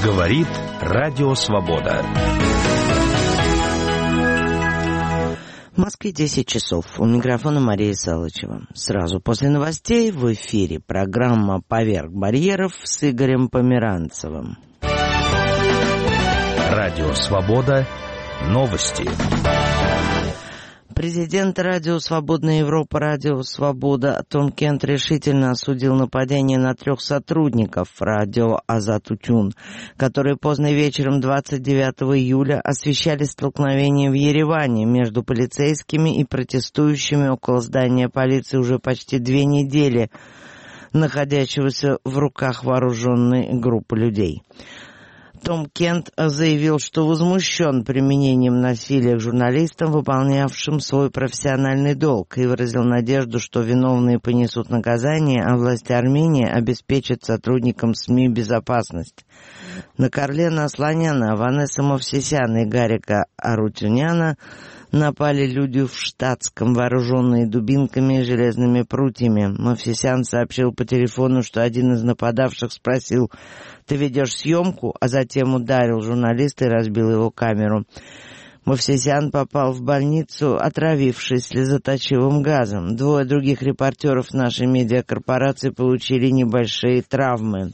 Говорит Радио Свобода. В Москве 10 часов. У микрофона Мария Салычева. Сразу после новостей в эфире программа «Поверх барьеров» с Игорем Померанцевым. Радио Свобода. Новости. Президент Радио Свободная Европа, Радио Свобода Том Кент решительно осудил нападение на 3 сотрудников радио Азат-Утюн, которые поздно вечером 29 июля освещали столкновение в Ереване между полицейскими и протестующими около здания полиции уже почти 2 недели, находящегося в руках вооруженной группы людей. Том Кент заявил, что возмущен применением насилия к журналистам, выполнявшим свой профессиональный долг, и выразил надежду, что виновные понесут наказание, а власти Армении обеспечат сотрудникам СМИ безопасность. На Карлена Асланяна, Ванесса Мовсисяна и Гарика Арутюняна напали люди в штатском, вооруженные дубинками и железными прутьями. Мовсисян сообщил по телефону, что один из нападавших спросил: «Ты ведешь съемку?», а затем ударил журналиста и разбил его камеру. Мовсисян попал в больницу, отравившись слезоточивым газом. 2 других репортеров нашей медиакорпорации получили небольшие травмы.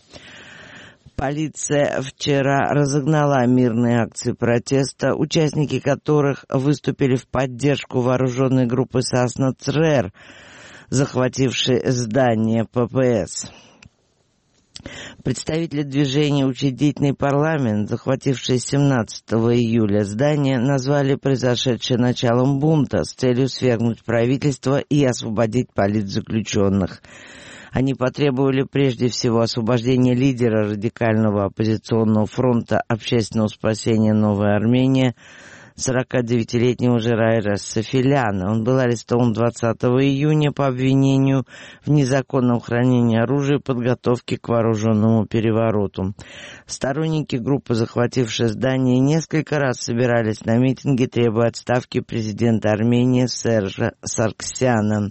Полиция вчера разогнала мирные акции протеста, участники которых выступили в поддержку вооруженной группы Сасна Црер, захватившей здание ППС. Представители движения «Учредительный парламент», захватившие 17 июля здание, назвали произошедшее началом бунта с целью свергнуть правительство и освободить политзаключенных. Они потребовали прежде всего освобождения лидера радикального оппозиционного фронта общественного спасения «Новая Армения», 49-летнего Жерайра Сафиляна. Он был арестован 20 июня по обвинению в незаконном хранении оружия и подготовке к вооруженному перевороту. Сторонники группы, захватившей здание, несколько раз собирались на митинге, требуя отставки президента Армении Сержа Сарксяна.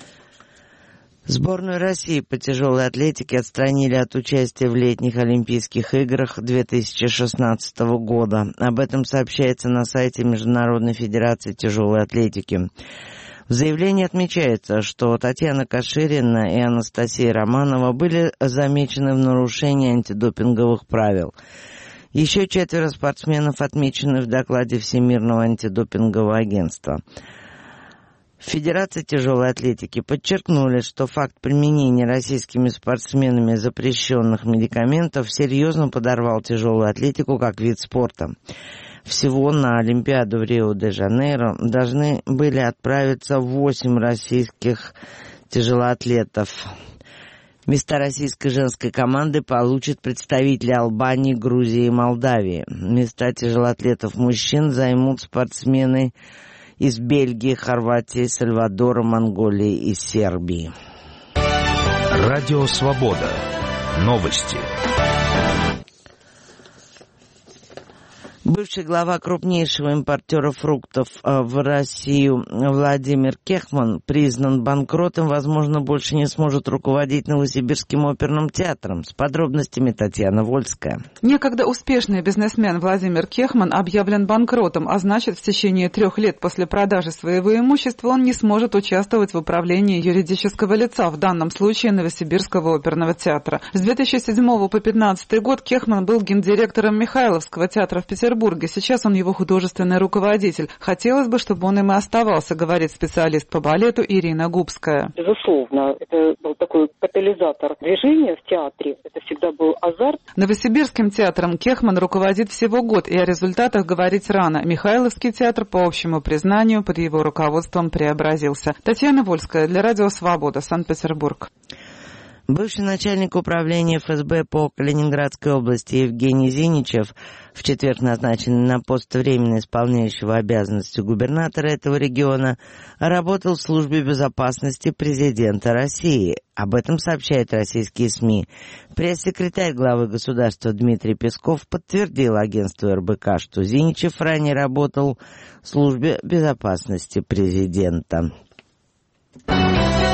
Сборную России по тяжелой атлетике отстранили от участия в летних Олимпийских играх 2016 года. Об этом сообщается на сайте Международной федерации тяжелой атлетики. В заявлении отмечается, что Татьяна Каширина и Анастасия Романова были замечены в нарушении антидопинговых правил. Еще 4 спортсменов отмечены в докладе Всемирного антидопингового агентства. Федерация тяжелой атлетики подчеркнули, что факт применения российскими спортсменами запрещенных медикаментов серьезно подорвал тяжелую атлетику как вид спорта. Всего на Олимпиаду в Рио-де-Жанейро должны были отправиться 8 российских тяжелоатлетов. Места российской женской команды получат представители Албании, Грузии и Молдавии. Места тяжелоатлетов мужчин займут спортсмены из Бельгии, Хорватии, Сальвадора, Монголии и Сербии. Радио Свобода. Новости. Бывший глава крупнейшего импортера фруктов в Россию Владимир Кехман признан банкротом, возможно, больше не сможет руководить Новосибирским оперным театром. С подробностями Татьяна Вольская. Некогда успешный бизнесмен Владимир Кехман объявлен банкротом, а значит, в течение 3 лет после продажи своего имущества он не сможет участвовать в управлении юридического лица, в данном случае Новосибирского оперного театра. С 2007 по 2015 год Кехман был гендиректором Михайловского театра в Петербурге. Сейчас он его художественный руководитель. Хотелось бы, чтобы он им и оставался, говорит специалист по балету Ирина Губская. Безусловно, это был такой катализатор движения в театре. Это всегда был азарт. Новосибирским театром Кехман руководит всего год, и о результатах говорить рано. Михайловский театр, по общему признанию, под его руководством преобразился. Татьяна Вольская для Радио Свобода, Санкт-Петербург. Бывший начальник управления ФСБ по Калининградской области Евгений Зиничев, в четверг назначенный на пост временно исполняющего обязанности губернатора этого региона, работал в службе безопасности президента России. Об этом сообщают российские СМИ. Пресс-секретарь главы государства Дмитрий Песков подтвердил агентству РБК, что Зиничев ранее работал в службе безопасности президента.